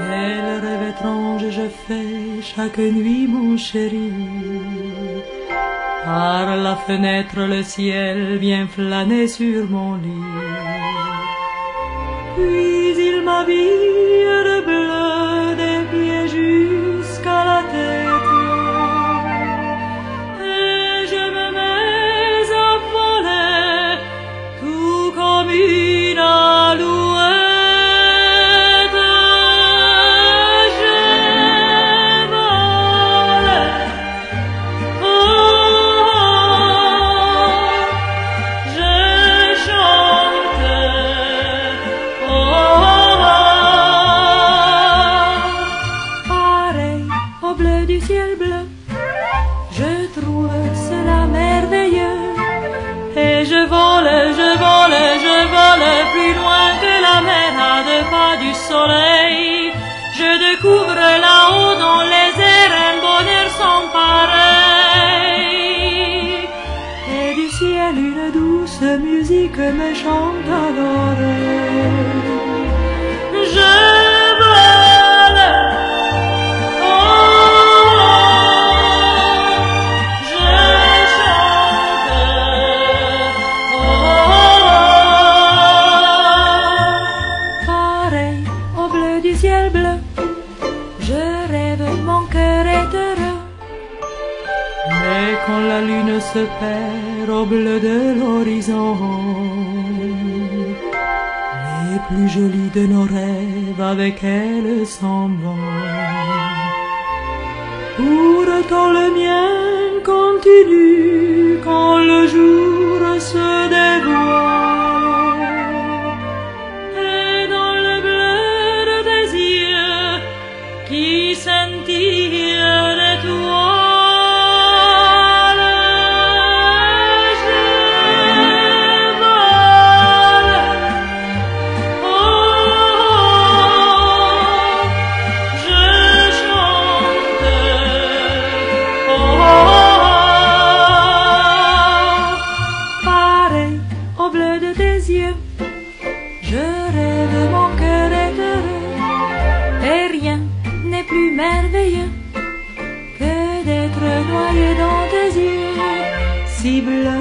Quel rêve étrange je fais chaque nuit, mon chéri. Par la fenêtre, le ciel vient flâner sur mon lit. Puis il m'habille de bleu des pieds jusqu'à la tête. Et je me mets à voler tout comme une alouette. Du ciel bleu, je trouve cela merveilleux. Et je vole, je vole, je vole plus loin que la mer à 2 pas du soleil. Je découvre là-haut dans les airs un bonheur sans pareil. Et du ciel une douce musique me chante à l'oreille. Je du ciel bleu, je rêve, mon cœur est heureux. Mais quand la lune se perd au bleu de l'horizon, les plus jolis de nos rêves avec elle s'en vont. Pourtant le mien continue quand le jour se dévoile. Qui scintille d'étoiles, je vole, oh, je chante, oh, pareil au bleu de tes yeux, je rêve, mon cœur est heureux, et rien n'est plus merveilleux que d'être noyé dans tes yeux si bleus.